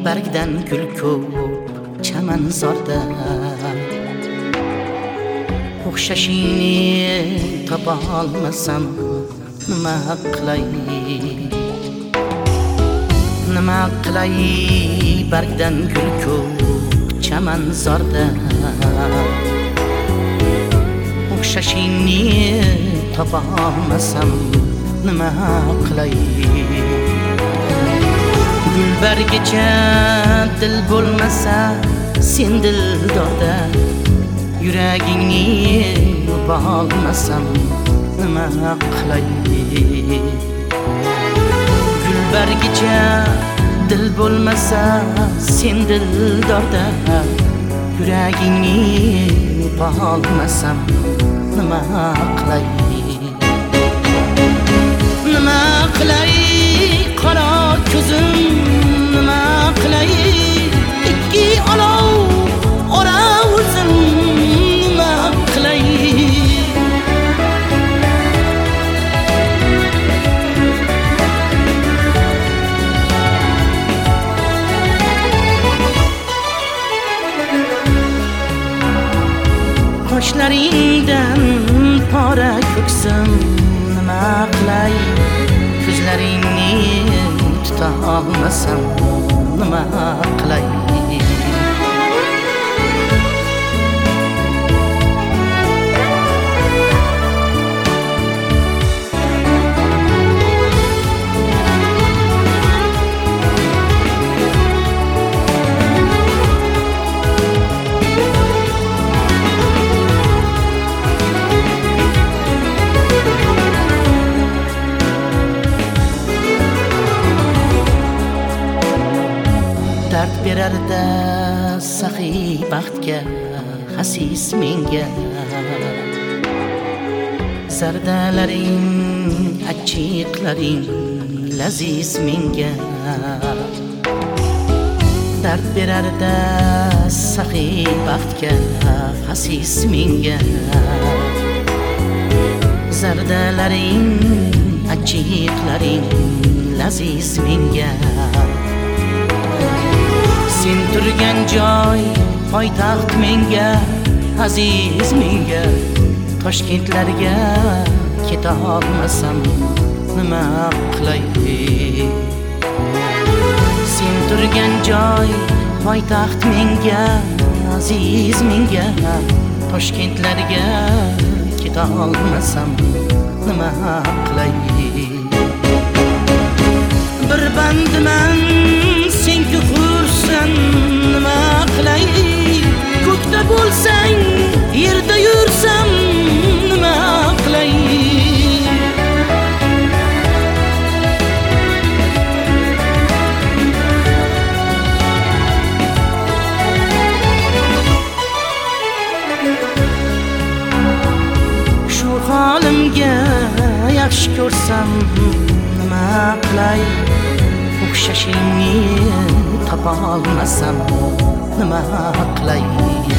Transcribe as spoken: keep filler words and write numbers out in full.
bargdan gul ko'p chamanzorda o'xshashingni topa olmasam nima qilay nima qilay bargdan gul ko'p chamanzorda o'xshashingni topa olmasam nima qilay gulbargacha dil bo'lmasa sen dildorda yuragingni yopa olmasam nima qilay gulbargacha dil bo'lmasa sen dildorda yuragingni yopa olmasam nima qilay nima qilay qora ko'zim nima qilay ikki olov ora o'zim nima qilay qoshlaringdan pora ko'ksim nima qilay ko'zlaringni tuta olmasam nima qilay dard berarda saxiy baxtga xasis menga zardalaring achchiqlaring laziz menga dard berarda saxiy baxtga xasis menga zardalaring achchiqlaring laziz menga sen turgan joy poytaxt menga aziz menga Toshkentlarga keta olmasam nima qilay sen turgan joy poytaxt menga aziz menga Toshkentlarga keta olmasam nima qilay bir bandiman sen ko'rsan nima qilay ko'kda bo'lsang yerda yursam nima qilay shu holimga yaxshi ko'rsam nima qilay o'xshashingni topa olmasam nima qilay